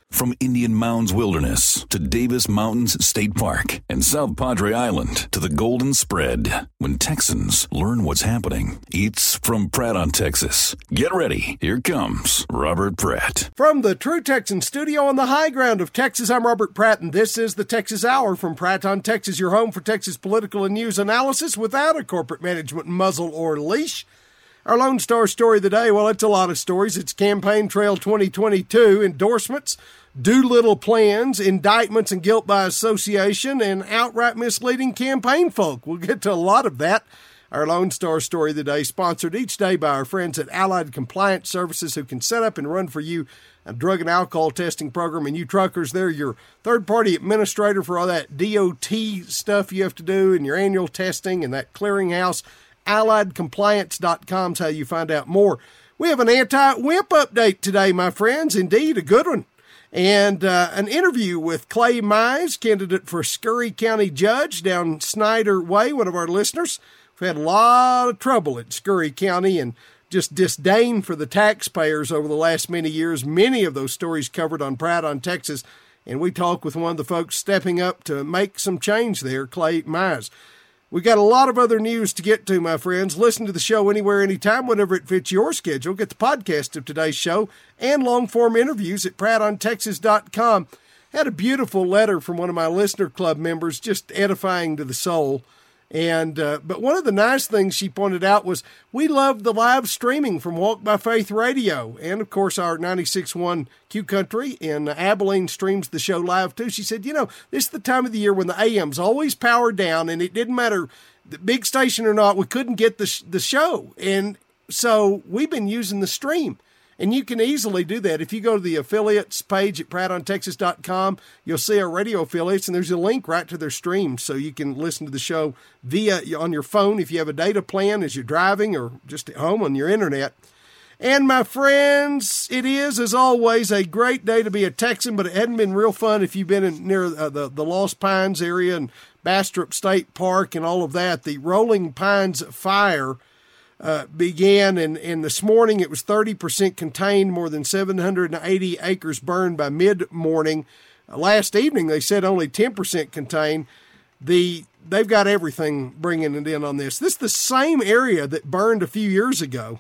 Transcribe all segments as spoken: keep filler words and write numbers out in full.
From Indian Mounds Wilderness to Davis Mountains State Park and South Padre Island to the Golden Spread. When Texans learn what's happening, it's from Pratt on Texas. Get ready. Here comes Robert Pratt. From the True Texan studio on the high ground of Texas, I'm Robert Pratt, and this is the Texas Hour from Pratt on Texas, your home for Texas political and news analysis without a corporate management muzzle or leash. Our Lone Star story of the day, well, it's a lot of stories. It's Campaign Trail twenty twenty-two, endorsements, Doolittle plans, indictments and guilt by association, and outright misleading campaign folk. We'll get to a lot of that. Our Lone Star story of the day, sponsored each day by our friends at Allied Compliance Services, who can set up and run for you a drug and alcohol testing program. And you truckers, they're your third-party administrator for all that D O T stuff you have to do and your annual testing and that clearinghouse. allied compliance dot com is how you find out more. We have an anti-wimp update today, my friends. Indeed, a good one. And uh, an interview with Clay Mize, candidate for Scurry County Judge down Snyder Way, one of our listeners. We've had a lot of trouble at Scurry County and just disdain for the taxpayers over the last many years. Many of those stories covered on Pratt on Texas. And we talk with one of the folks stepping up to make some change there, Clay Mize. We got a lot of other news to get to, my friends. Listen to the show anywhere, anytime, whenever it fits your schedule. Get the podcast of today's show and long-form interviews at pratt on texas dot com. Had a beautiful letter from one of my listener club members, just edifying to the soul. And uh, but one of the nice things she pointed out was we love the live streaming from Walk by Faith Radio. And, of course, our ninety-six point one Q Country in Abilene streams the show live, too. She said, you know, this is the time of the year when the A M's always powered down, and it didn't matter the big station or not, we couldn't get the, sh- the show. And so we've been using the stream. And you can easily do that. If you go to the affiliates page at pratt on texas dot com, you'll see our radio affiliates, and there's a link right to their stream, so you can listen to the show via on your phone if you have a data plan as you're driving or just at home on your internet. And my friends, it is, as always, a great day to be a Texan, but it hadn't been real fun if you've been in, near uh, the, the Lost Pines area and Bastrop State Park and all of that. The Rolling Pines fire Uh, began, and, and this morning it was thirty percent contained, more than seven hundred eighty acres burned by mid-morning. Uh, last evening they said only ten percent contained. The They've got everything bringing it in on this. This is the same area that burned a few years ago,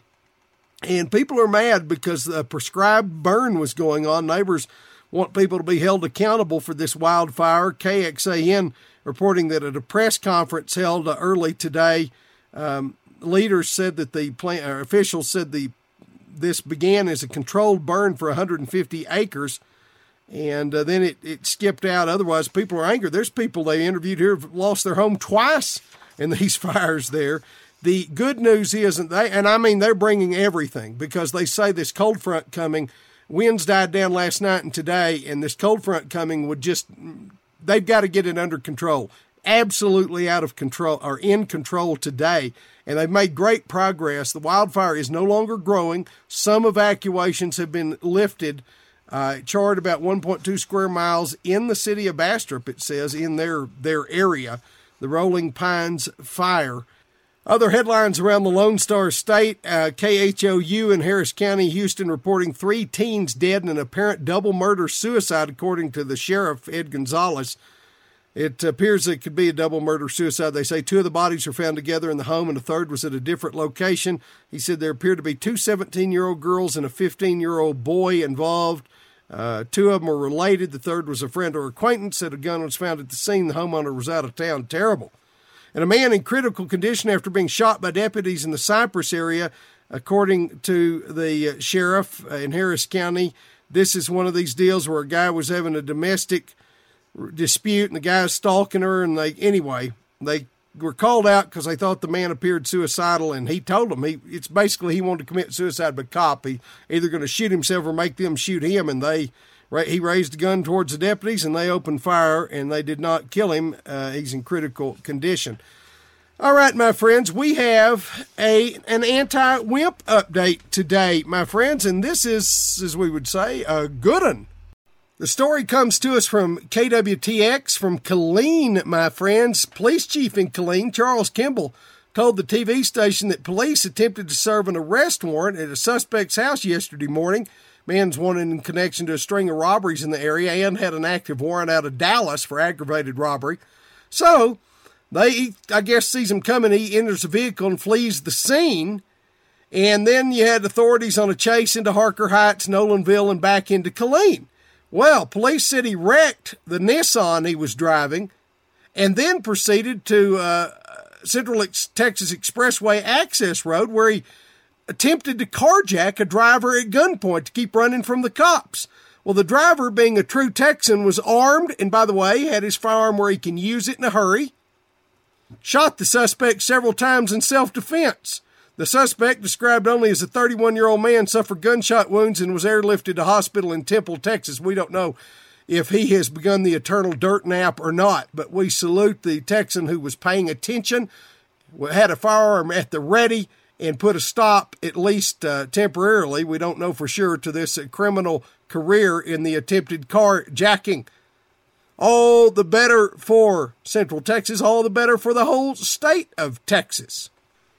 and people are mad because the prescribed burn was going on. Neighbors want people to be held accountable for this wildfire. K X A N reporting that at a press conference held uh, early today, um, leaders said that the plant, or officials said the this began as a controlled burn for one hundred fifty acres, and uh, then it, it skipped out. Otherwise, people are angry. There's people they interviewed here have lost their home twice in these fires there. The good news is, and they, and I mean they're bringing everything, because they say this cold front coming, winds died down last night and today, and this cold front coming would just, they've got to get it under control. Absolutely out of control, or in control today. And they've made great progress. The wildfire is no longer growing. Some evacuations have been lifted. Uh, it charred about one point two square miles in the city of Bastrop, it says, in their, their area, the Rolling Pines fire. Other headlines around the Lone Star State, uh, K H O U in Harris County, Houston, reporting three teens dead in an apparent double murder-suicide, according to the sheriff, Ed Gonzalez. It appears it could be a double murder-suicide. They say two of the bodies were found together in the home, and the third was at a different location. He said there appeared to be two seventeen-year-old girls and a fifteen-year-old boy involved. Uh, two of them were related. The third was a friend or acquaintance. Said a gun was found at the scene. The homeowner was out of town. Terrible. And a man in critical condition after being shot by deputies in the Cypress area, according to the sheriff in Harris County. This is one of these deals where a guy was having a domestic dispute and the guy's stalking her, and they anyway they were called out because they thought the man appeared suicidal, and he told them he it's basically he wanted to commit suicide by cop. He either going to shoot himself or make them shoot him, and they he raised a gun towards the deputies, and they opened fire, and they did not kill him. Uh, he's in critical condition. All right, my friends, we have a an anti-wimp update today, my friends, and this is, as we would say, a good one. The story comes to us from K W T X from Killeen, my friends. Police chief in Killeen, Charles Kimball, told the T V station that police attempted to serve an arrest warrant at a suspect's house yesterday morning, Man's wanted in connection to a string of robberies in the area and had an active warrant out of Dallas for aggravated robbery. So they, I guess, sees him coming. He enters the vehicle and flees the scene. And then you had authorities on a chase into Harker Heights, Nolanville, and back into Killeen. Well, police said he wrecked the Nissan he was driving and then proceeded to uh, Central Texas Expressway Access Road, where he attempted to carjack a driver at gunpoint to keep running from the cops. Well, the driver, being a true Texan, was armed and, by the way, had his firearm where he can use it in a hurry. Shot the suspect several times in self-defense. The suspect, described only as a thirty-one-year-old man, suffered gunshot wounds and was airlifted to hospital in Temple, Texas. We don't know if he has begun the eternal dirt nap or not, but we salute the Texan who was paying attention, had a firearm at the ready, and put a stop, at least uh, temporarily, we don't know for sure, to this uh, criminal career in the attempted carjacking. All the better for Central Texas, all the better for the whole state of Texas.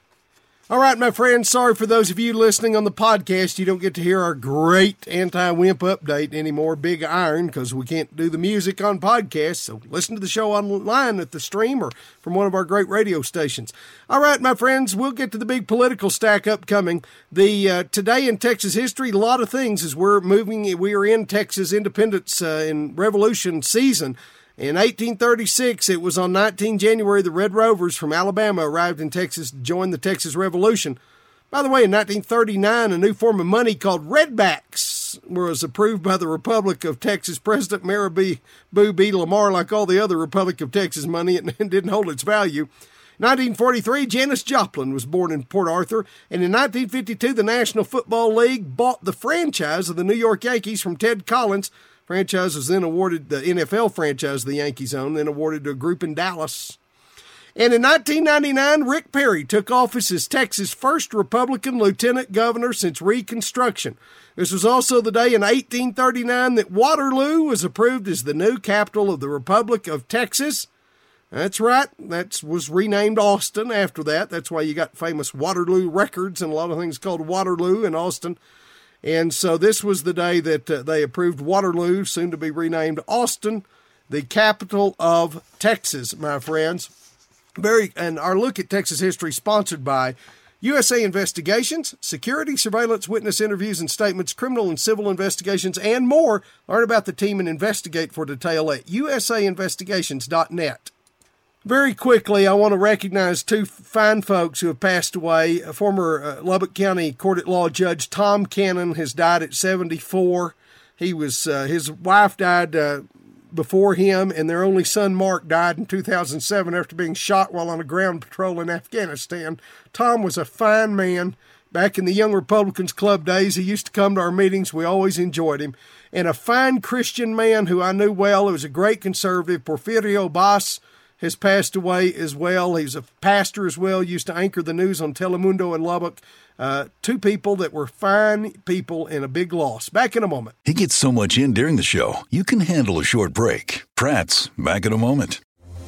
All right, my friends, sorry for those of you listening on the podcast. You don't get to hear our great anti-wimp update anymore, Big Iron, because we can't do the music on podcasts. So listen to the show online at the stream or from one of our great radio stations. All right, my friends, we'll get to the big political stack upcoming. The uh, Today in Texas History, a lot of things as we're moving. We are in Texas independence uh, and revolution season. In eighteen thirty-six, it was on nineteenth of January, the Red Rovers from Alabama arrived in Texas to join the Texas Revolution. By the way, in nineteen thirty-nine, a new form of money called redbacks was approved by the Republic of Texas. President Maribou B. Lamar, like all the other Republic of Texas money, it didn't hold its value. nineteen forty-three, Janis Joplin was born in Port Arthur, and in nineteen fifty-two, the National Football League bought the franchise of the New York Yankees from Ted Collins. Franchise was then awarded, the N F L franchise the Yankees owned, then awarded to a group in Dallas. And in nineteen ninety-nine, Rick Perry took office as Texas' first Republican lieutenant governor since Reconstruction. This was also the day in eighteen thirty-nine that Waterloo was approved as the new capital of the Republic of Texas. That's right, that was renamed Austin after that. That's why you got famous Waterloo Records and a lot of things called Waterloo in Austin. And so this was the day that uh, they approved Waterloo, soon to be renamed Austin, the capital of Texas, my friends. Very, and our look at Texas history sponsored by U S A Investigations, security, surveillance, witness interviews and statements, criminal and civil investigations, and more. Learn about the team and investigate for detail at U S A investigations dot net. Very quickly, I want to recognize two fine folks who have passed away. A former uh, Lubbock County Court-at-Law Judge Tom Cannon has died at seventy-four. He was uh, his wife died uh, before him, and their only son Mark died in two thousand seven after being shot while on a ground patrol in Afghanistan. Tom was a fine man. Back in the Young Republicans Club days, he used to come to our meetings. We always enjoyed him. And a fine Christian man who I knew well. He was a great conservative, Porfirio Bas, has passed away as well. He's a pastor as well, used to anchor the news on Telemundo in Lubbock. Uh, two people that were fine people and a big loss. Back in a moment. He gets so much in during the show, you can handle a short break. Pratt's back in a moment.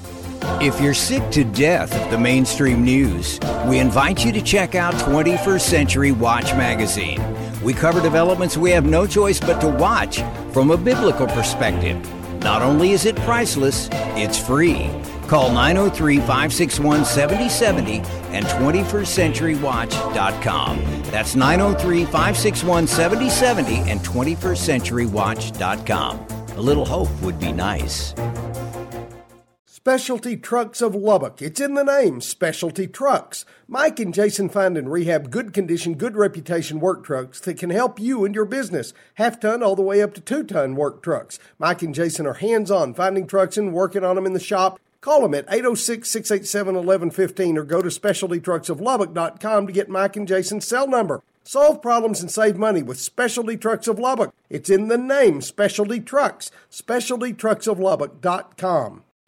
If you're sick to death of the mainstream news, we invite you to check out twenty-first Century Watch magazine. We cover developments we have no choice but to watch from a biblical perspective. Not only is it priceless, it's free. Call nine oh three, five six one, seven oh seven oh and twenty-first century watch dot com. That's nine oh three, five six one, seven oh seven oh and twenty-first century watch dot com. A little hope would be nice. Specialty Trucks of Lubbock. It's in the name, Specialty Trucks. Mike and Jason find and rehab good condition, good reputation work trucks that can help you and your business. Half-ton all the way up to two-ton work trucks. Mike and Jason are hands-on, finding trucks and working on them in the shop. Call them at eight oh six, six eight seven, one one one five or go to specialty trucks of lubbock dot com to get Mike and Jason's cell number. Solve problems and save money with Specialty Trucks of Lubbock. It's in the name, Specialty Trucks. specialty trucks of lubbock dot com.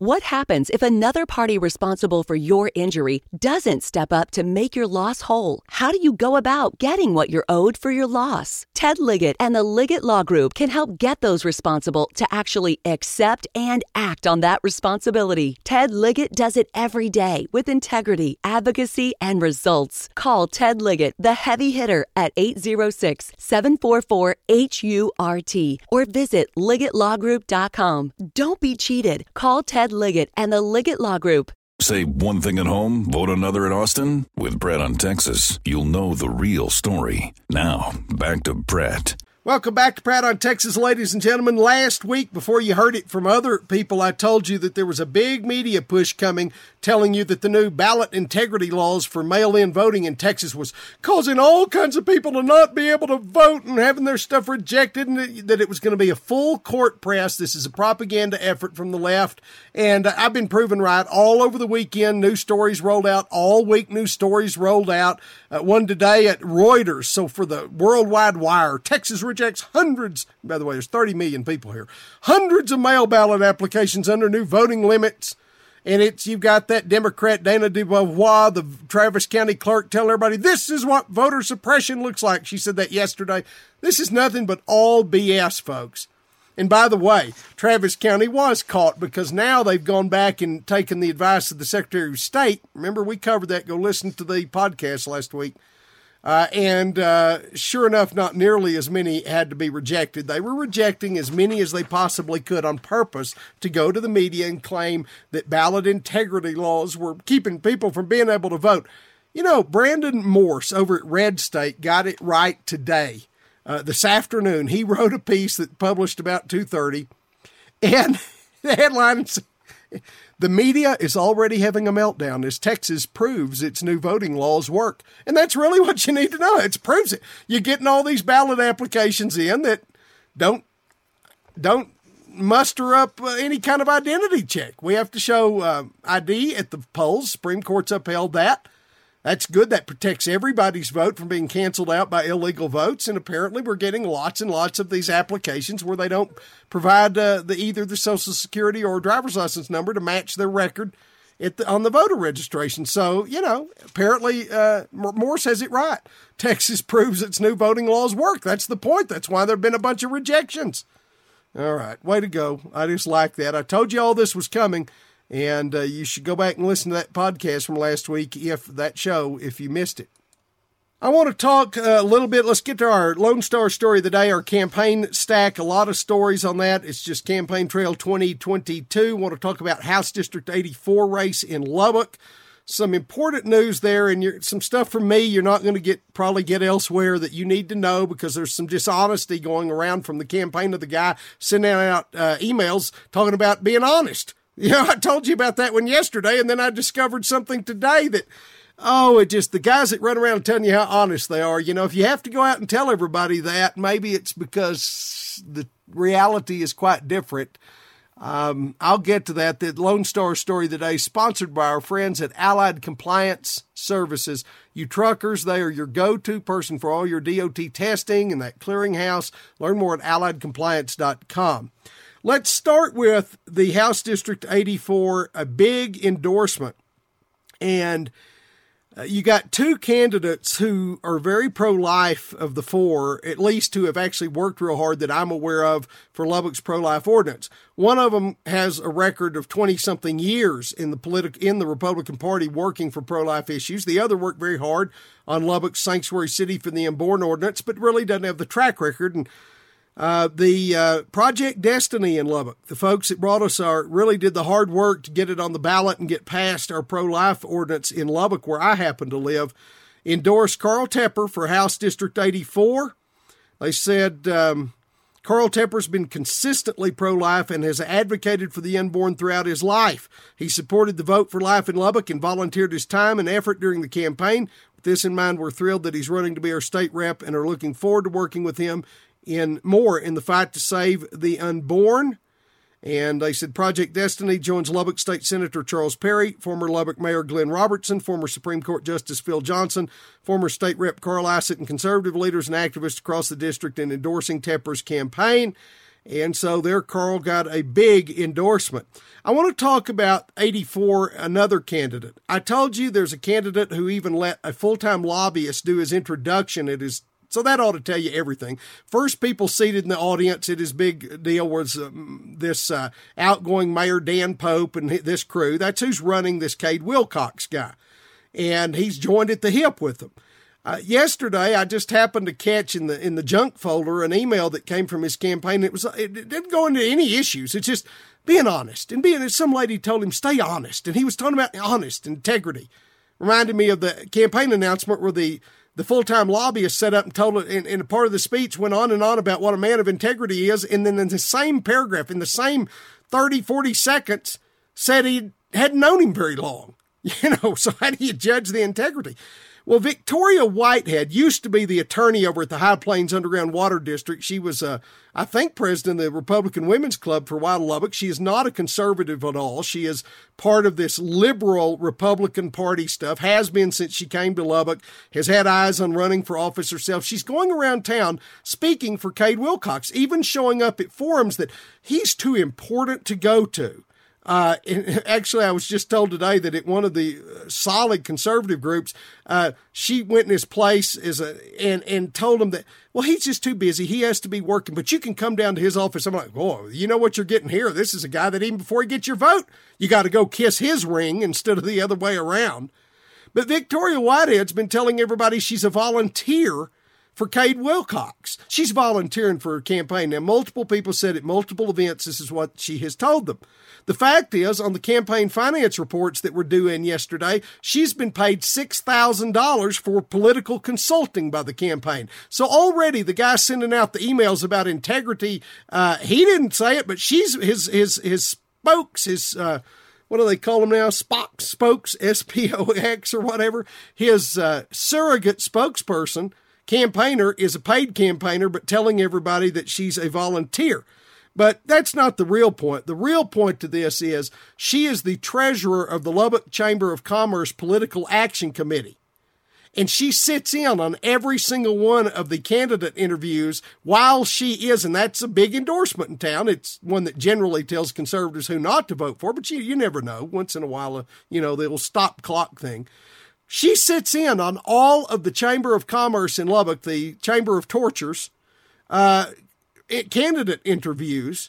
What happens if another party responsible for your injury doesn't step up to make your loss whole? How do you go about getting what you're owed for your loss? Ted Liggett and the Liggett Law Group can help get those responsible to actually accept and act on that responsibility. Ted Liggett does it every day with integrity, advocacy, and results. Call Ted Liggett, the heavy hitter, at eight zero six, seven four four, H U R T or visit Liggett Law Group dot com. Don't be cheated. Call Ted Liggett and the Liggett Law Group. Say one thing at home, vote another at Austin? With Pratt on Texas, you'll know the real story. Now, back to Pratt. Welcome back to Pratt on Texas, ladies and gentlemen. Last week, before you heard it from other people, I told you that there was a big media push coming telling you that the new ballot integrity laws for mail-in voting in Texas was causing all kinds of people to not be able to vote and having their stuff rejected, and that it was going to be a full court press. This is a propaganda effort from the left, and I've been proven right all over the weekend. New stories rolled out all week. New stories rolled out. Uh, one today at Reuters. So for the Worldwide Wire, Texas rejects hundreds, by the way, there's thirty million people here, hundreds of mail ballot applications under new voting limits. And it's, you've got that Democrat Dana DeBevois, the Travis County clerk, telling everybody, this is what voter suppression looks like. She said that yesterday. This is nothing but all B S, folks. And by the way, Travis County was caught because now they've gone back and taken the advice of the Secretary of State. Remember, we covered that. Go listen to the podcast last week. Uh, and uh, sure enough, not nearly as many had to be rejected. They were rejecting as many as they possibly could on purpose to go to the media and claim that ballot integrity laws were keeping people from being able to vote. You know, Brandon Morse over at Red State got it right today. Uh, this afternoon, he wrote a piece that published about two thirty, and the headline is, the media is already having a meltdown as Texas proves its new voting laws work. And that's really what you need to know. It proves it. You're getting all these ballot applications in that don't don't muster up uh, any kind of identity check. We have to show uh, I D at the polls. Supreme Court's upheld that. That's good. That protects everybody's vote from being canceled out by illegal votes. And apparently we're getting lots and lots of these applications where they don't provide uh, the either the Social Security or driver's license number to match their record at the, on the voter registration. So, you know, apparently uh, Morse has it right. Texas proves its new voting laws work. That's the point. That's why there have been a bunch of rejections. All right. Way to go. I just like that. I told you all this was coming. And uh, you should go back and listen to that podcast from last week, if that show, if you missed it. I want to talk a little bit. Let's get to our Lone Star story of the day, our campaign stack. A lot of stories on that. It's just Campaign Trail twenty twenty-two. I want to talk about House District eighty-four race in Lubbock. Some important news there, and you're, some stuff from me you're not going to get probably get elsewhere that you need to know, because there's some dishonesty going around from the campaign of the guy sending out uh, emails talking about being honest. You know, I told you about that one yesterday, and then I discovered something today that, oh, it just, the guys that run around telling you how honest they are, you know, if you have to go out and tell everybody that, maybe it's because the reality is quite different. Um, I'll get to that. The Lone Star story today is sponsored by our friends at Allied Compliance Services. You truckers, they are your go-to person for all your D O T testing and that clearinghouse. Learn more at allied compliance dot com. Let's start with the House District eighty-four, a big endorsement. And uh, you got two candidates who are very pro-life of the four, at least who have actually worked real hard that I'm aware of for Lubbock's pro-life ordinance. One of them has a record of twenty-something years in the politi- in the Republican Party working for pro-life issues. The other worked very hard on Lubbock's Sanctuary City for the Unborn ordinance, but really doesn't have the track record. And Uh, the uh, Project Destiny in Lubbock, the folks that brought us our, really did the hard work to get it on the ballot and get past our pro-life ordinance in Lubbock, where I happen to live, endorsed Carl Tepper for House District eighty-four. They said um, Carl Tepper's been consistently pro-life and has advocated for the unborn throughout his life. He supported the Vote for Life in Lubbock and volunteered his time and effort during the campaign. With this in mind, we're thrilled that he's running to be our state rep and are looking forward to working with him in more in the fight to save the unborn. And they said Project Destiny joins Lubbock State Senator Charles Perry, former Lubbock Mayor Glenn Robertson, former Supreme Court Justice Phil Johnson, former State Rep Carl Issett, and conservative leaders and activists across the district in endorsing Tepper's campaign. And so there Carl got a big endorsement. I want to talk about eighty-four, another candidate. I told you there's a candidate who even let a full-time lobbyist do his introduction at his, so that ought to tell you everything. First people seated in the audience at his big deal was um, this uh, outgoing Mayor Dan Pope and this crew. That's who's running this Cade Wilcox guy. And he's joined at the hip with them. Uh, yesterday, I just happened to catch in the in the junk folder an email that came from his campaign. It was it, it didn't go into any issues. It's just being honest and being. Some lady told him stay honest, and he was talking about honest integrity. Reminded me of the campaign announcement where the the full time lobbyist set up and told it, and, and a part of the speech went on and on about what a man of integrity is, and then in the same paragraph, in the same thirty, forty seconds, said he hadn't known him very long. You know, so how do you judge the integrity? Well, Victoria Whitehead used to be the attorney over at the High Plains Underground Water District. She was, uh, I think, president of the Republican Women's Club for a while in Lubbock. She is not a conservative at all. She is part of this liberal Republican Party stuff, has been since she came to Lubbock, has had eyes on running for office herself. She's going around town speaking for Cade Wilcox, even showing up at forums that he's too important to go to. Uh, and actually, I was just told today that at one of the solid conservative groups, uh, she went in his place as a, and, and told him that, well, he's just too busy. He has to be working, but you can come down to his office. I'm like, oh, you know what you're getting here? This is a guy that even before he gets your vote, you got to go kiss his ring instead of the other way around. But Victoria Whitehead's been telling everybody she's a volunteer for Cade Wilcox. She's volunteering for her campaign. Now, multiple people said at multiple events this is what she has told them. The fact is, on the campaign finance reports that were due in yesterday, she's been paid six thousand dollars for political consulting by the campaign. So already the guy sending out the emails about integrity, uh, he didn't say it, but she's his his his spokes, his uh, what do they call them now? Spock spokes, S P O X or whatever. His uh, surrogate spokesperson, campaigner, is a paid campaigner, but telling everybody that she's a volunteer. But that's not the real point. The real point to this is she is the treasurer of the Lubbock Chamber of Commerce Political Action Committee. And she sits in on every single one of the candidate interviews while she is, and that's a big endorsement in town. It's one that generally tells conservatives who not to vote for, but you, you never know. Once in a while, uh, you know, the little stop clock thing. She sits in on all of the Chamber of Commerce in Lubbock, the Chamber of Tortures, uh, candidate interviews,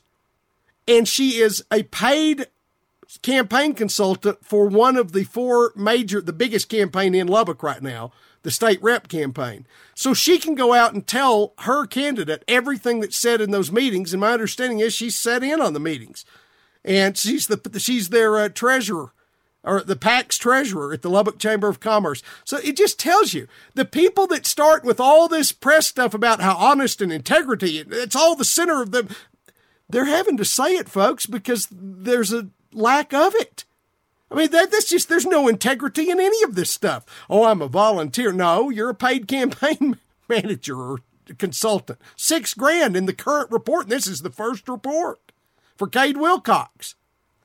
and she is a paid campaign consultant for one of the four major, the biggest campaign in Lubbock right now, the state rep campaign. So she can go out and tell her candidate everything that's said in those meetings, and my understanding is she's sat in on the meetings, and she's the she's their uh, treasurer, or the PAC's treasurer at the Lubbock Chamber of Commerce. So it just tells you, the people that start with all this press stuff about how honest and integrity, it's all the center of them, they're having to say it, folks, because there's a lack of it. I mean, that, that's just, there's no integrity in any of this stuff. Oh, I'm a volunteer. No, you're a paid campaign manager or consultant. Six grand in the current report, and this is the first report for Cade Wilcox.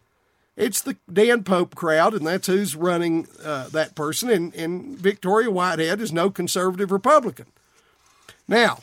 It's the Dan Pope crowd, and that's who's running uh, that person. And, and Victoria Whitehead is no conservative Republican. Now,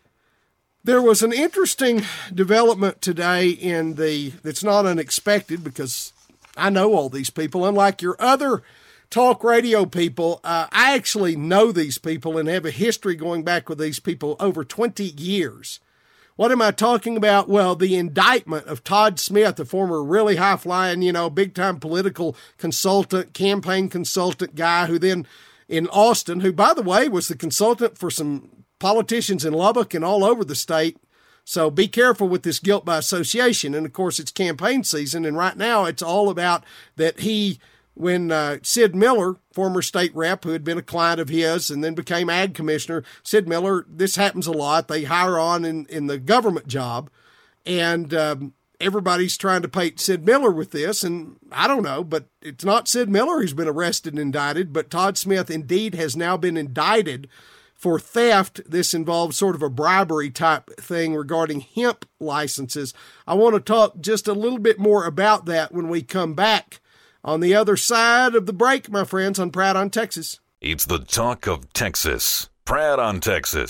there was an interesting development today in the, that's not unexpected because I know all these people. Unlike your other talk radio people, uh, I actually know these people and have a history going back with these people over twenty years. What am I talking about? Well, the indictment of Todd Smith, a former really high-flying, you know, big-time political consultant, campaign consultant guy who then in Austin, who, by the way, was the consultant for some politicians in Lubbock and all over the state. So be careful with this guilt by association. And, of course, it's campaign season, and right now it's all about that he, when uh, Sid Miller, former state rep who had been a client of his and then became ag commissioner, Sid Miller, this happens a lot. They hire on in, in the government job, and um, everybody's trying to paint Sid Miller with this. And I don't know, but it's not Sid Miller who's been arrested and indicted, but Todd Smith indeed has now been indicted for theft. This involves sort of a bribery type thing regarding hemp licenses. I want to talk just a little bit more about that when we come back on the other side of the break, my friends, on Proud on Texas. It's the talk of Texas. Proud on Texas.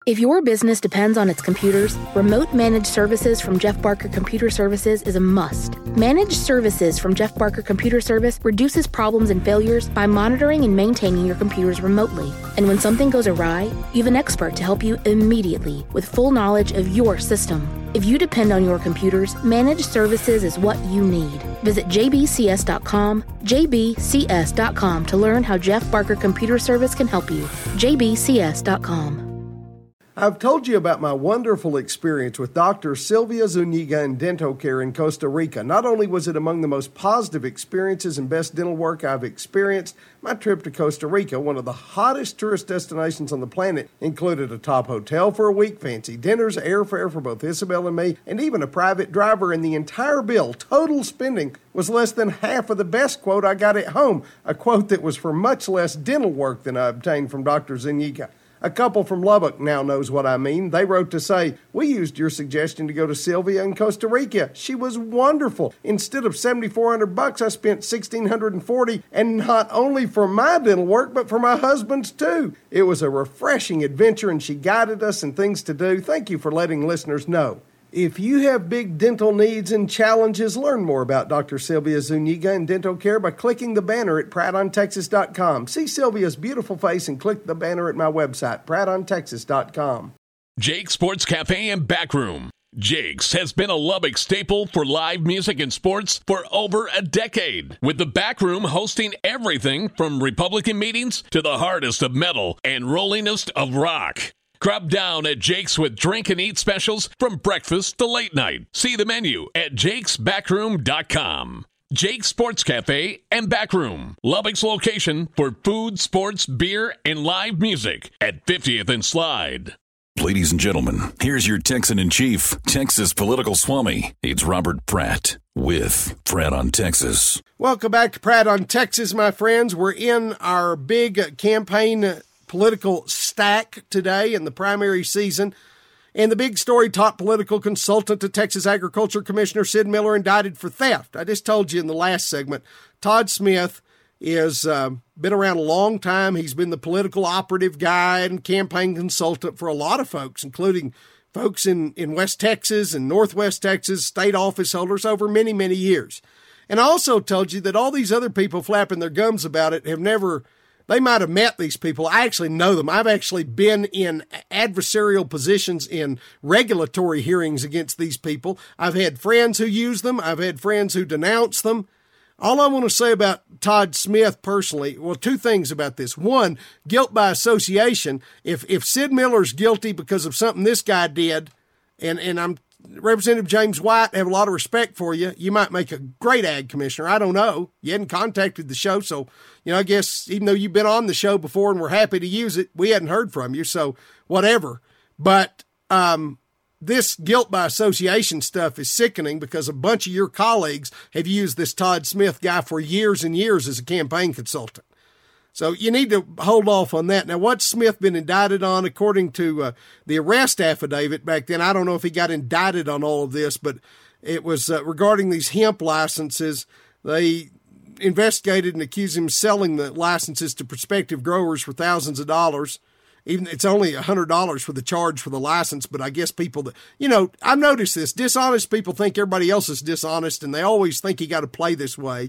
If your business depends on its computers, remote managed services from Jeff Barker Computer Services is a must. Managed services from Jeff Barker Computer Service reduces problems and failures by monitoring and maintaining your computers remotely. And when something goes awry, you have an expert to help you immediately with full knowledge of your system. If you depend on your computers, managed services is what you need. Visit j b c s dot com, j b c s dot com to learn how Jeff Barker Computer Service can help you. j b c s dot com. I've told you about my wonderful experience with Doctor Sylvia Zuniga in Dental Care in Costa Rica. Not only was it among the most positive experiences and best dental work I've experienced, my trip to Costa Rica, one of the hottest tourist destinations on the planet, included a top hotel for a week, fancy dinners, airfare for both Isabel and me, and even a private driver, and the entire bill, total spending, was less than half of the best quote I got at home, a quote that was for much less dental work than I obtained from Doctor Zuniga. A couple from Lubbock now knows what I mean. They wrote to say, "We used your suggestion to go to Sylvia in Costa Rica. She was wonderful. Instead of seventy-four hundred bucks, I spent one thousand six hundred forty, and not only for my dental work, but for my husband's too. It was a refreshing adventure, and she guided us in things to do. Thank you for letting listeners know." If you have big dental needs and challenges, learn more about Doctor Sylvia Zuniga and Dental Care by clicking the banner at pratt on texas dot com. See Sylvia's beautiful face and click the banner at my website, pratt on texas dot com. Jake's Sports Cafe and Backroom. Jake's has been a Lubbock staple for live music and sports for over a decade, with the Backroom hosting everything from Republican meetings to the hardest of metal and rollingest of rock. Crop down at Jake's with drink and eat specials from breakfast to late night. See the menu at jakes backroom dot com. Jake's Sports Cafe and Backroom, Lubbock's location for food, sports, beer, and live music at fiftieth and Slide. Ladies and gentlemen, here's your Texan-in-Chief, Texas political swami. It's Robert Pratt with Pratt on Texas. Welcome back to Pratt on Texas, my friends. We're in our big campaign political stack today in the primary season. And the big story, top political consultant to Texas Agriculture Commissioner Sid Miller indicted for theft. I just told you in the last segment, Todd Smith is uh, been around a long time. He's been the political operative guy and campaign consultant for a lot of folks, including folks in, in West Texas and Northwest Texas, state office holders over many, many years. And I also told you that all these other people flapping their gums about it have never... They might have met these people. I actually know them. I've actually been in adversarial positions in regulatory hearings against these people. I've had friends who use them. I've had friends who denounce them. All I want to say about Todd Smith personally, well, two things about this. One, guilt by association. If if Sid Miller's guilty because of something this guy did, and, and I'm Representative James White, I have a lot of respect for you. You might make a great ag commissioner. I don't know. You hadn't contacted the show, so, you know, I guess even though you've been on the show before and we're happy to use it, we hadn't heard from you, so whatever. But um, this guilt by association stuff is sickening because a bunch of your colleagues have used this Todd Smith guy for years and years as a campaign consultant. So you need to hold off on that. Now, what's Smith been indicted on? According to uh, the arrest affidavit back then, I don't know if he got indicted on all of this, but it was uh, regarding these hemp licenses. They investigated and accused him of selling the licenses to prospective growers for thousands of dollars. Even it's only one hundred dollars for the charge for the license, but I guess people that, you know, I've noticed this. Dishonest people think everybody else is dishonest, and they always think you got to play this way.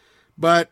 But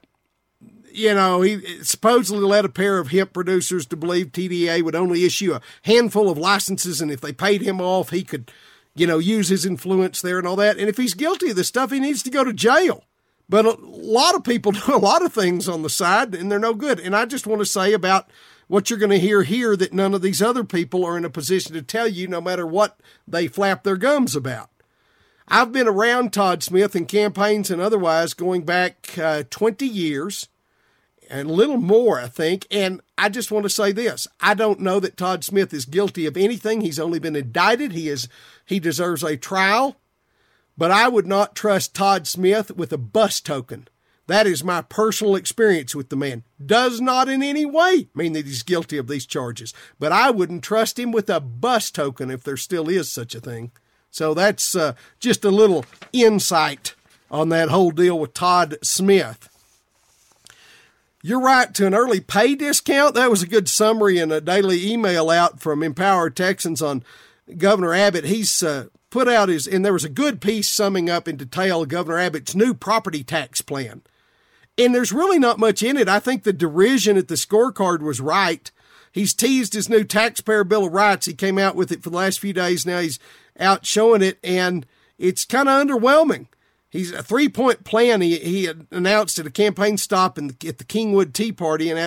you know, he supposedly led a pair of hemp producers to believe T D A would only issue a handful of licenses, and if they paid him off, he could, you know, use his influence there and all that. And if he's guilty of this stuff, he needs to go to jail. But a lot of people do a lot of things on the side, and they're no good. And I just want to say about what you're going to hear here that none of these other people are in a position to tell you, no matter what they flap their gums about. I've been around Todd Smith in campaigns and otherwise going back uh, twenty years. And a little more, I think. And I just want to say this. I don't know that Todd Smith is guilty of anything. He's only been indicted. He is, he deserves a trial. But I would not trust Todd Smith with a bus token. That is my personal experience with the man. Does not in any way mean that he's guilty of these charges. But I wouldn't trust him with a bus token if there still is such a thing. So that's uh, just a little insight on that whole deal with Todd Smith. Your right to an early pay discount. That was a good summary in a daily email out from Empower Texans on Governor Abbott. He's uh, put out his, and there was a good piece summing up in detail Governor Abbott's new property tax plan. And there's really not much in it. I think the derision at the scorecard was right. He's teased his new taxpayer bill of rights. He came out with it for the last few days. Now he's out showing it, and it's kind of underwhelming. He's a three-point plan he, he had announced at a campaign stop in the, at the Kingwood Tea Party in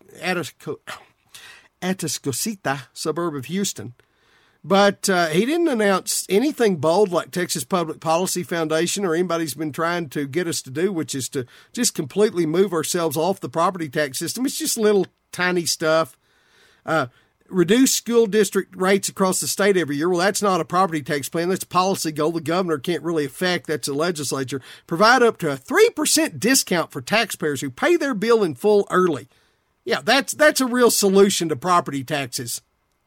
Atascocita, suburb of Houston. But uh, he didn't announce anything bold like Texas Public Policy Foundation or anybody's been trying to get us to do, which is to just completely move ourselves off the property tax system. It's just little tiny stuff. Uh, reduce school district rates across the state every year. Well, that's not a property tax plan. That's a policy goal the governor can't really affect. That's the legislature. Provide up to a three percent discount for taxpayers who pay their bill in full early. Yeah, that's that's a real solution to property taxes.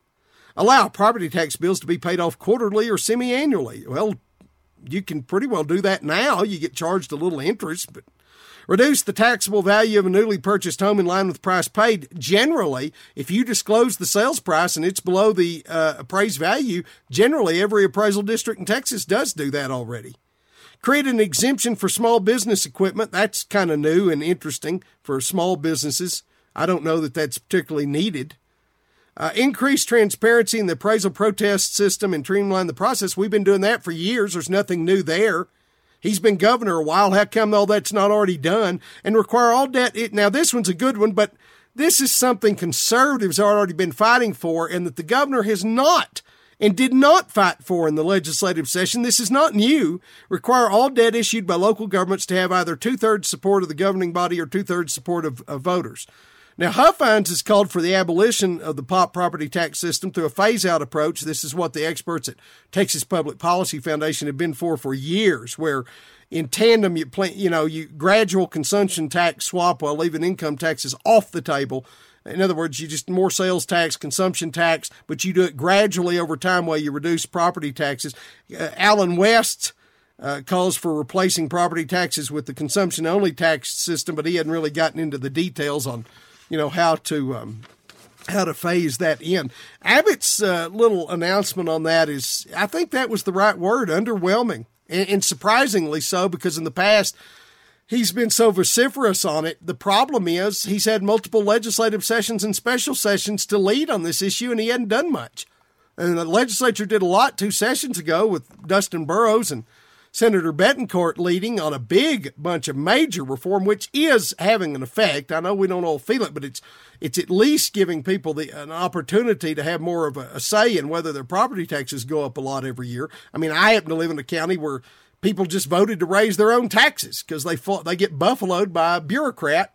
Allow property tax bills to be paid off quarterly or semi-annually. Well, you can pretty well do that now. You get charged a little interest, but reduce the taxable value of a newly purchased home in line with price paid. Generally, if you disclose the sales price and it's below the uh, appraised value, generally every appraisal district in Texas does do that already. Create an exemption for small business equipment. That's kind of new and interesting for small businesses. I don't know that that's particularly needed. Uh, increase transparency in the appraisal protest system and streamline the process. We've been doing that for years. There's nothing new there. He's been governor a while. How come all that's not already done? And require all debt. It, now, this one's a good one, but this is something conservatives have already been fighting for and that the governor has not and did not fight for in the legislative session. This is not new. Require all debt issued by local governments to have either two-thirds support of the governing body or two-thirds support of, of voters. Now, Huffines has called for the abolition of the P O P property tax system through a phase-out approach. This is what the experts at Texas Public Policy Foundation have been for for years, where in tandem, you plan, you know, you gradual consumption tax swap while leaving income taxes off the table. In other words, you just more sales tax, consumption tax, but you do it gradually over time while you reduce property taxes. Uh, Alan West uh, calls for replacing property taxes with the consumption-only tax system, but he hadn't really gotten into the details on you know, how to um, how to phase that in. Abbott's uh, little announcement on that is, I think that was the right word, underwhelming, and, and surprisingly so, because in the past he's been so vociferous on it. The problem is he's had multiple legislative sessions and special sessions to lead on this issue, and he hadn't done much. And the legislature did a lot two sessions ago with Dustin Burrows and Senator Betancourt leading on a big bunch of major reform, which is having an effect. I know we don't all feel it, but it's it's at least giving people the an opportunity to have more of a, a say in whether their property taxes go up a lot every year. I mean, I happen to live in a county where people just voted to raise their own taxes because they fought, they get buffaloed by a bureaucrat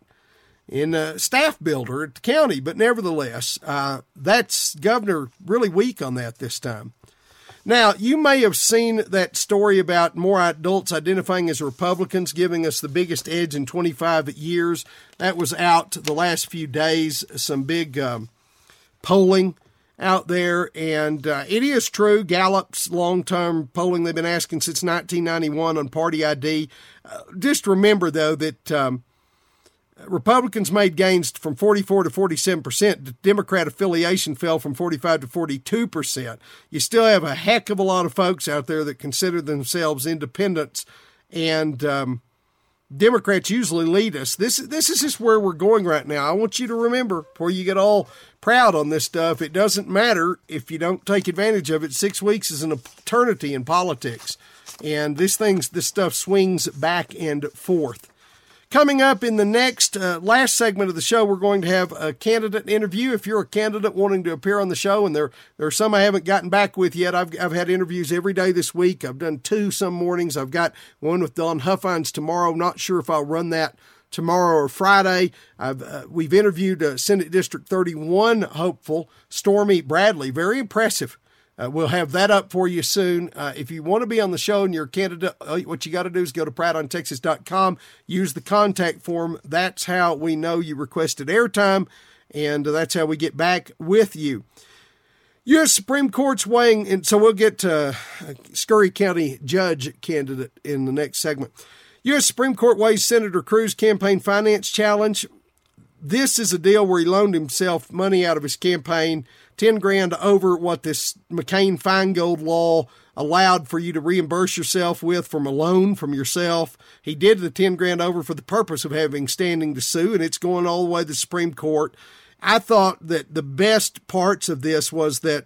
in a staff builder at the county. But nevertheless, uh, that's governor really weak on that this time. Now, you may have seen that story about more adults identifying as Republicans giving us the biggest edge in twenty-five years. That was out the last few days, some big um, polling out there. And uh, it is true, Gallup's long-term polling they've been asking since nineteen ninety-one on party I D. Uh, just remember, though, that um, Republicans made gains from forty-four to forty-seven percent. The Democrat affiliation fell from forty-five to forty-two percent. You still have a heck of a lot of folks out there that consider themselves independents, and um, Democrats usually lead us. This, this is just where we're going right now. I want you to remember, before you get all proud on this stuff, it doesn't matter if you don't take advantage of it. Six weeks is an eternity in politics, and this thing's, this stuff swings back and forth. Coming up in the next, uh, last segment of the show, we're going to have a candidate interview. If you're a candidate wanting to appear on the show, and there, there are some I haven't gotten back with yet, I've, I've had interviews every day this week. I've done two some mornings. I've got one with Don Huffines tomorrow. Not sure if I'll run that tomorrow or Friday. I've, uh, we've interviewed uh, Senate District thirty-one hopeful, Stormy Bradley. Very impressive. Uh, we'll have that up for you soon. Uh, if you want to be on the show and you're a candidate, what you got to do is go to pratt on texas dot com, use the contact form. That's how we know you requested airtime, and that's how we get back with you. U S Supreme Court's weighing, and so we'll get to Scurry County judge candidate in the next segment. U S Supreme Court weighs Senator Cruz' campaign finance challenge. this is a deal where he loaned himself money out of his campaign, ten grand over what this McCain-Feingold law allowed for you to reimburse yourself with from a loan from yourself. He did the ten grand over for the purpose of having standing to sue, and it's going all the way to the Supreme Court. I thought that the best parts of this was that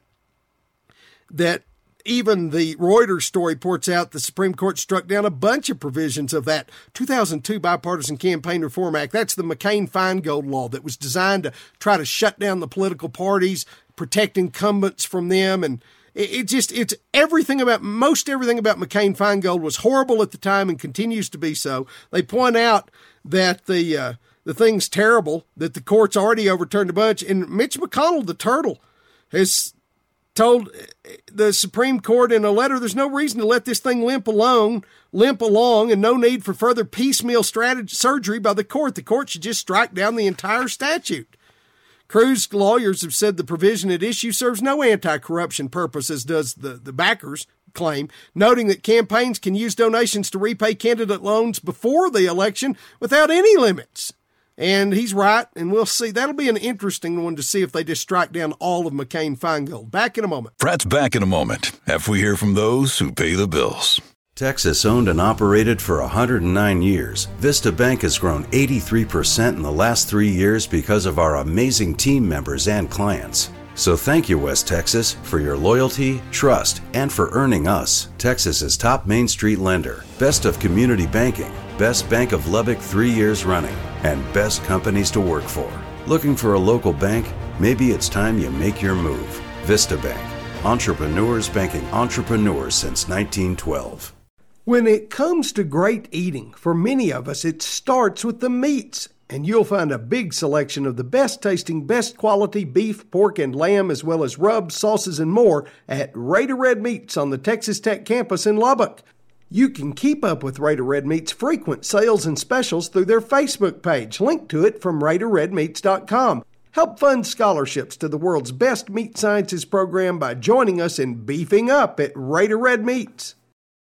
that even the Reuters story reports out the Supreme Court struck down a bunch of provisions of that two thousand two Bipartisan Campaign Reform Act. That's the McCain-Feingold law that was designed to try to shut down the political parties, protect incumbents from them. And it, it just, it's everything about, most everything about McCain-Feingold was horrible at the time and continues to be so. They point out that the, uh, the thing's terrible, that the court's already overturned a bunch. And Mitch McConnell, the turtle, has told the Supreme Court in a letter there's no reason to let this thing limp along, limp along, and no need for further piecemeal strategy surgery by the court. The court should just strike down the entire statute. Cruz lawyers have said the provision at issue serves no anti-corruption purpose, as does the, the backers claim, noting that campaigns can use donations to repay candidate loans before the election without any limits. And he's right, and we'll see. That'll be an interesting one to see if they just strike down all of McCain-Feingold. Back in a moment. Pratt's back in a moment after we hear from those who pay the bills. Texas owned and operated for one hundred nine years, Vista Bank has grown eighty-three percent in the last three years because of our amazing team members and clients. So thank you, West Texas, for your loyalty, trust, and for earning us, Texas's top Main Street lender, best of community banking, best Bank of Lubbock three years running, and best companies to work for. Looking for a local bank? Maybe it's time you make your move. Vista Bank. Entrepreneurs banking entrepreneurs since nineteen twelve. When it comes to great eating, for many of us, it starts with the meats. And you'll find a big selection of the best tasting, best quality beef, pork, and lamb, as well as rubs, sauces, and more at Raider Red Meats on the Texas Tech campus in Lubbock. You can keep up with Raider Red Meats' frequent sales and specials through their Facebook page. Link to it from Raider Red Meats dot com. Help fund scholarships to the world's best meat sciences program by joining us in beefing up at Raider Red Meats.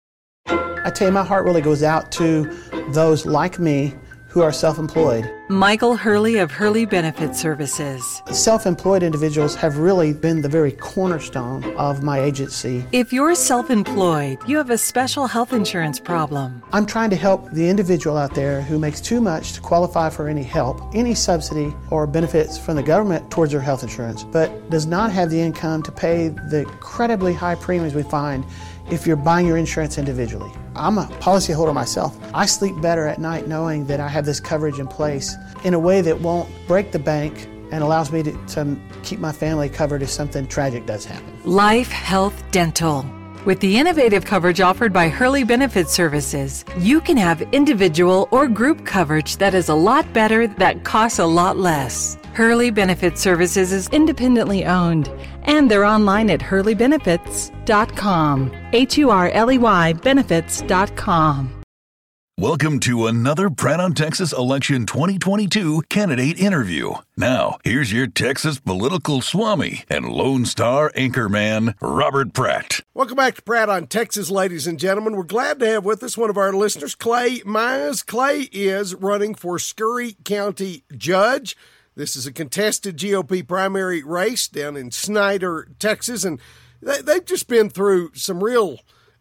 I tell you, my heart really goes out to those like me who are self-employed. Michael Hurley of Hurley Benefit Services. Self-employed individuals have really been the very cornerstone of my agency. If you're self-employed, you have a special health insurance problem. I'm trying to help the individual out there who makes too much to qualify for any help, any subsidy or benefits from the government towards their health insurance, but does not have the income to pay the incredibly high premiums we find if you're buying your insurance individually. I'm a policyholder myself. I sleep better at night knowing that I have this coverage in place in a way that won't break the bank and allows me to, to keep my family covered if something tragic does happen. Life Health Dental. With the innovative coverage offered by Hurley Benefit Services, you can have individual or group coverage that is a lot better, that costs a lot less. Hurley Benefit Services is independently owned, and they're online at hurley benefits dot com. H U R L E Y benefits dot com. Welcome to another Pratt on Texas Election twenty twenty-two candidate interview. Now, here's your Texas political swami and Lone Star anchorman, Robert Pratt. Welcome back to Pratt on Texas, ladies and gentlemen. We're glad to have with us one of our listeners, Clay Mize. Clay is running for Scurry County Judge. This is a contested G O P primary race down in Snyder, Texas, and they, they've just been through some real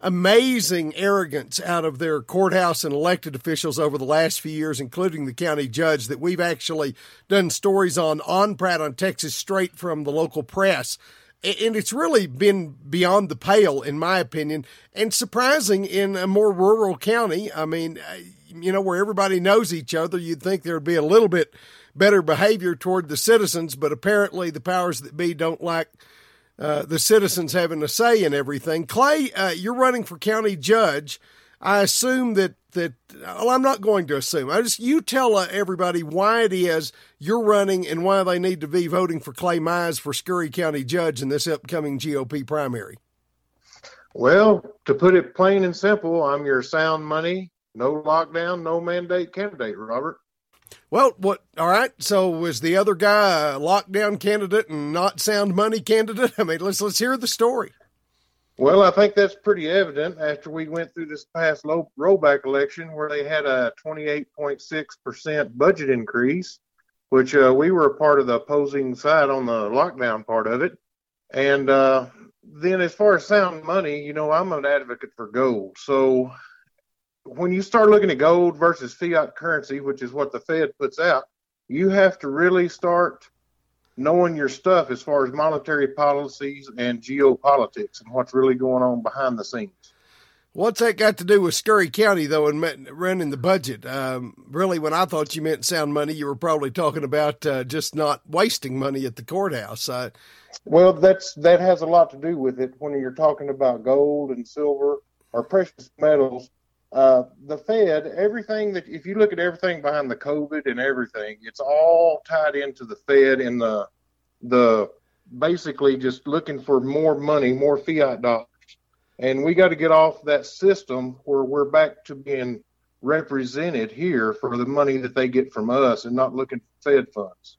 amazing arrogance out of their courthouse and elected officials over the last few years, including the county judge that we've actually done stories on on Pratt on Texas straight from the local press. And it's really been beyond the pale, in my opinion, and surprising in a more rural county. I mean, you know, where everybody knows each other, you'd think there'd be a little bit better behavior toward the citizens, but apparently the powers that be don't like uh, the citizens having a say in everything. Clay, uh, you're running for county judge. I assume that, that, well, I'm not going to assume. I just, you tell uh, everybody why it is you're running and why they need to be voting for Clay Mize for Scurry County Judge in this upcoming G O P primary. Well, to put it plain and simple, I'm your sound money, no lockdown, no mandate candidate, Robert. Well, what? All right. So was the other guy a lockdown candidate and not sound money candidate? I mean, let's let's hear the story. Well, I think that's pretty evident after we went through this past low rollback election where they had a twenty-eight point six percent budget increase. which uh, we were a part of the opposing side on the lockdown part of it. And uh, then as far as sound money, you know, I'm an advocate for gold. So when you start looking at gold versus fiat currency, which is what the Fed puts out, you have to really start knowing your stuff as far as monetary policies and geopolitics and what's really going on behind the scenes. What's that got to do with Scurry County, though, and running the budget? Um, really, when I thought you meant sound money, you were probably talking about uh, just not wasting money at the courthouse. Uh, well, that's that has a lot to do with it when you're talking about gold and silver or precious metals. Uh, the Fed, everything that, if you look at everything behind the COVID and everything, it's all tied into the Fed and the, the basically just looking for more money, more fiat dollars. And we got to get off that system where we're back to being represented here for the money that they get from us and not looking for Fed funds.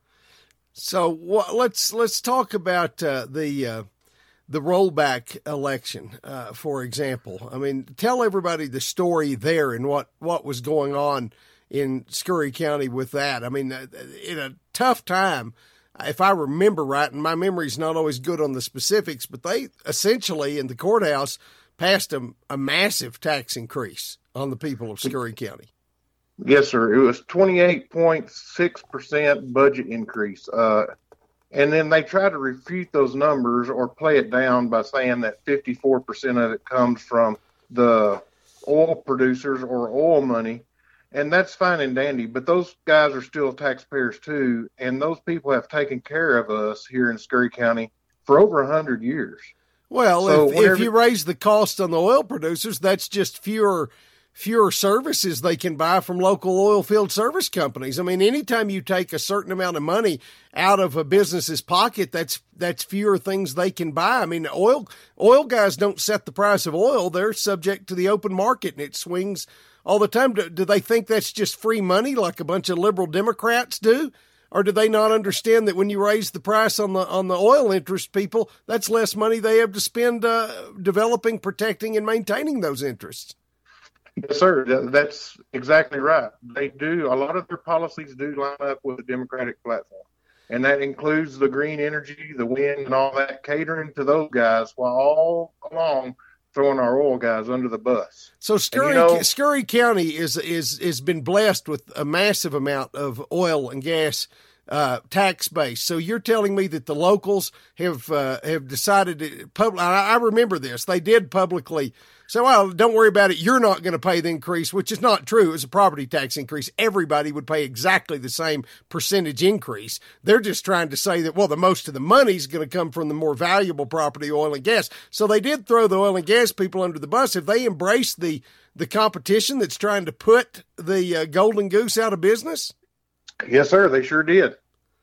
So wh- let's, let's talk about uh, the, uh, the rollback election, uh, for example. I mean, tell everybody the story there and what, what was going on in Scurry County with that. I mean, in a tough time, if I remember right, and my memory's not always good on the specifics, but they essentially in the courthouse passed a, a massive tax increase on the people of Scurry County. Yes, sir. It was twenty-eight point six percent budget increase. Uh, And then they try to refute those numbers or play it down by saying that fifty-four percent of it comes from the oil producers or oil money. And that's fine and dandy, but those guys are still taxpayers too. And those people have taken care of us here in Scurry County for over a hundred years. Well, so if, whenever, if you raise the cost on the oil producers, that's just fewer fewer services they can buy from local oil field service companies. I mean, anytime you take a certain amount of money out of a business's pocket, that's that's fewer things they can buy. I mean, oil oil guys don't set the price of oil. They're subject to the open market, and it swings all the time. Do, do they think that's just free money like a bunch of liberal Democrats do? Or do they not understand that when you raise the price on the on the oil interest people, that's less money they have to spend uh, developing, protecting, and maintaining those interests? Yes, sir. That's exactly right. They do. A lot of their policies do line up with the Democratic platform. And that includes the green energy, the wind, and all that, catering to those guys while all along throwing our oil guys under the bus. So Scurry, you know, Scurry County is is has been blessed with a massive amount of oil and gas uh, tax base. So you're telling me that the locals have uh, have decided to pub- I, I remember this. They did publicly say, well, don't worry about it. You're not going to pay the increase, which is not true. It was a property tax increase. Everybody would pay exactly the same percentage increase. They're just trying to say that, well, the most of the money is going to come from the more valuable property, oil and gas. So they did throw the oil and gas people under the bus. Have they embraced the, the competition that's trying to put the uh, golden goose out of business? Yes, sir. They sure did.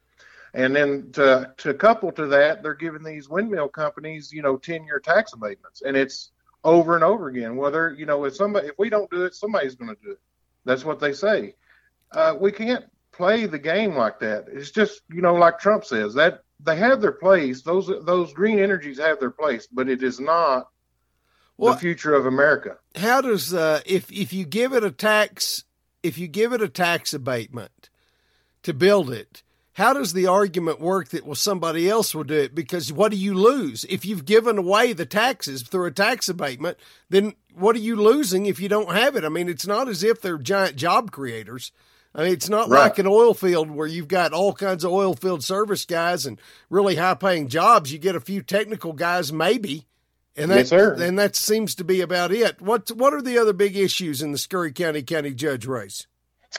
And then to, to couple to that, they're giving these windmill companies, you know, ten-year tax abatements. And it's over and over again. Whether, you know, if somebody, if we don't do it, somebody's going to do it. That's what they say. Uh, we can't play the game like that. It's just, you know, like Trump says, that they have their place. Those those green energies have their place, but it is not well, the future of America. How does uh, if if you give it a tax, if you give it a tax abatement to build it, how does the argument work that, well, somebody else will do it? Because what do you lose? If you've given away the taxes through a tax abatement, then what are you losing if you don't have it? I mean, it's not as if they're giant job creators. I mean, it's not right. like an oil field where you've got all kinds of oil field service guys and really high-paying jobs. You get a few technical guys, maybe, and that, yes, sir. and that seems to be about it. What, what are the other big issues in the Scurry County County Judge race?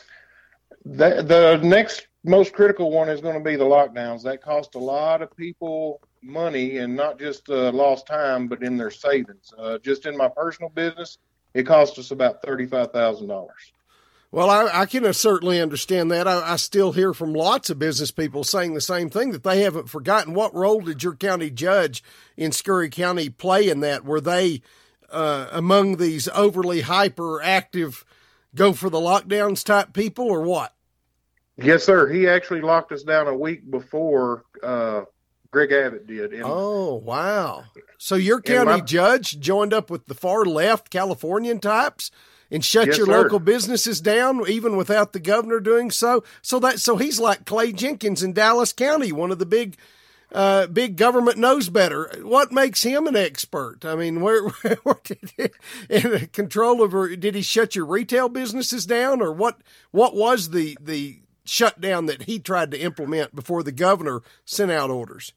The, the next most critical one is going to be the lockdowns. That cost a lot of people money, and not just uh, lost time, but in their savings. Uh, just in my personal business, it cost us about thirty-five thousand dollars. Well, I, I can certainly understand that. I, I still hear from lots of business people saying the same thing, that they haven't forgotten. What role did your county judge in Scurry County play in that? Were they uh, among these overly hyperactive, go for the lockdowns type people, or what? Yes, sir. He actually locked us down a week before uh, Greg Abbott did. And, oh, wow. So your county my, judge joined up with the far left Californian types and shut Yes, your sir. local businesses down, even without the governor doing so. So that so he's like Clay Jenkins in Dallas County, one of the big uh, big government knows better. What makes him an expert? I mean, where, where did he, in control over? Did he shut your retail businesses down, or what? What was the the shutdown that he tried to implement before the governor sent out orders?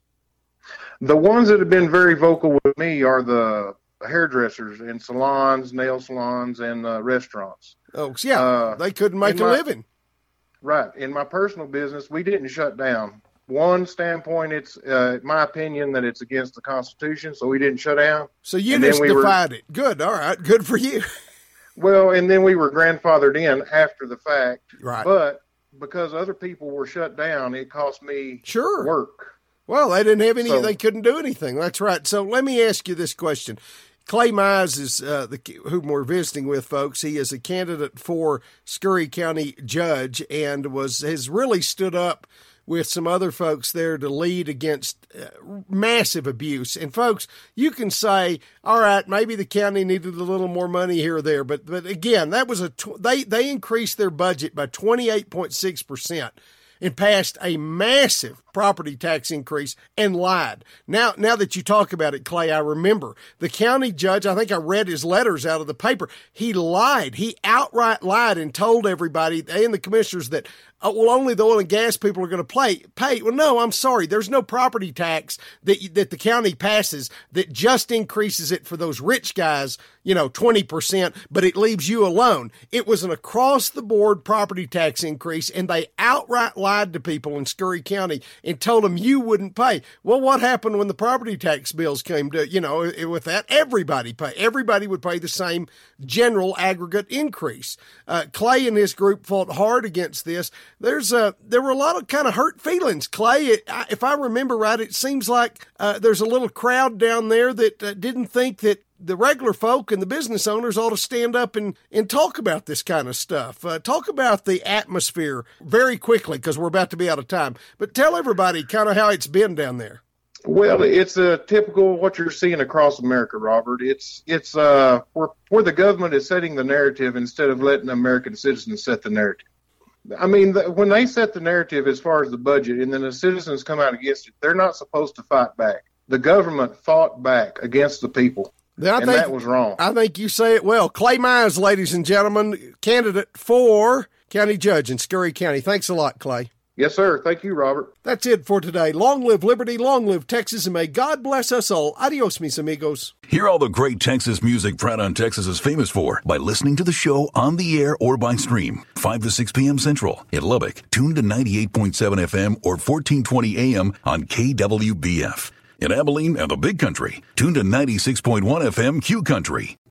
The ones that have been very vocal with me are the hairdressers and salons, nail salons, and uh, restaurants. Oh, yeah, Uh, they couldn't make in a my- living. Right. In my personal business, we didn't shut down. One standpoint, it's uh, my opinion that it's against the Constitution, so we didn't shut down. So you And then just we were- defied it. Good. All right. Good for you. Well, and then we were grandfathered in after the fact. Right. But because other people were shut down, it cost me Sure. work. Well, they didn't have any. So- they couldn't do anything. That's right. So let me ask you this question. Clay Mize is uh, the whom we're visiting with, folks. He is a candidate for Scurry County judge and was has really stood up with some other folks there to lead against uh, massive abuse. And folks, you can say, all right, maybe the county needed a little more money here or there, but but again, that was a tw- they they increased their budget by twenty-eight point six percent. And passed a massive property tax increase and lied. Now, now that you talk about it, Clay, I remember the county judge, I think I read his letters out of the paper. He lied. He outright lied and told everybody and the commissioners that, oh, well, only the oil and gas people are going to pay. pay. Well, no, I'm sorry. There's no property tax that, that the county passes that just increases it for those rich guys, you know, twenty percent, but it leaves you alone. It was an across the board property tax increase, and they outright lied to people in Scurry County and told them you wouldn't pay. Well, what happened when the property tax bills came to, you know, with that? Everybody pay. Everybody would pay the same general aggregate increase. Uh, Clay and his group fought hard against this. There's a, there were a lot of kind of hurt feelings, Clay. It, I, if I remember right, it seems like uh, there's a little crowd down there that uh, didn't think that the regular folk and the business owners ought to stand up and, and talk about this kind of stuff. Uh, talk about the atmosphere very quickly because we're about to be out of time. But tell everybody kind of how it's been down there. Well, it's a typical what you're seeing across America, Robert. It's it's uh where where the government is setting the narrative instead of letting American citizens set the narrative. I mean, the, when they set the narrative as far as the budget, and then the citizens come out against it, they're not supposed to fight back. The government fought back against the people. Then I and think, that was wrong. I think you say it well. Clay Mize, ladies and gentlemen, candidate for county judge in Scurry County. Thanks a lot, Clay. Yes, sir. Thank you, Robert. That's it for today. Long live liberty, long live Texas, and may God bless us all. Adios, mis amigos. Hear all the great Texas music Pratt on Texas is famous for by listening to the show on the air or by stream. five to six p.m. Central. In Lubbock, tune to ninety-eight point seven F M or fourteen twenty A M on K W B F. In Abilene and the Big Country, tune to ninety-six point one F M Q Country.